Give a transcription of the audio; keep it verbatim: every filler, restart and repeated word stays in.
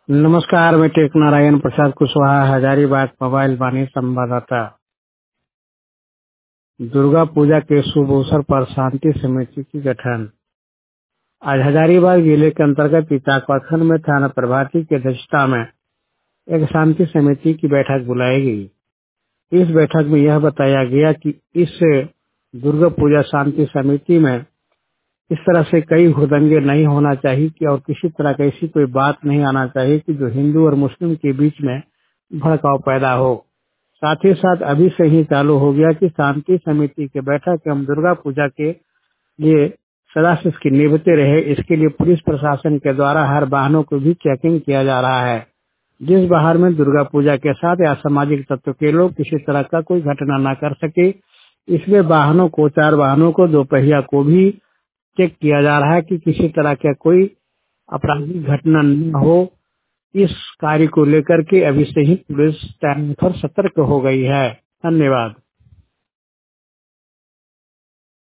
नमस्कार, मैं टेक नारायण प्रसाद कुशवाहा, हजारीबाग मोबाइल वाणी संवाददाता। दुर्गा पूजा के शुभ अवसर पर शांति समिति की गठन। आज हजारीबाग जिले के अंतर्गत इचाक प्रखंड में थाना प्रभारी की अध्यक्षता में एक शांति समिति की बैठक बुलाई गई। इस बैठक में यह बताया गया कि इस दुर्गा पूजा शांति समिति में इस तरह से कई हुड़दंगे नहीं होना चाहिए कि और किसी तरह का ऐसी कोई बात नहीं आना चाहिए कि जो हिंदू और मुस्लिम के बीच में भड़काव पैदा हो। साथ ही साथ अभी से ही चालू हो गया कि शांति समिति की बैठक हम दुर्गा पूजा के लिए सदा से इसकी निभते रहे। इसके लिए पुलिस प्रशासन के द्वारा हर वाहनों को भी चेकिंग किया जा रहा है। जिस वाहन में दुर्गा पूजा के साथ या सामाजिक तत्व के लोग किसी तरह का कोई घटना न कर सके, इसमें वाहनों को चार वाहनों को दो पहिया को भी चेक किया जा रहा है कि किसी तरह का कोई आपराधिक घटना न हो। इस कार्य को लेकर के अभी से ही पुलिस टाइम पर सतर्क हो गई है। धन्यवाद।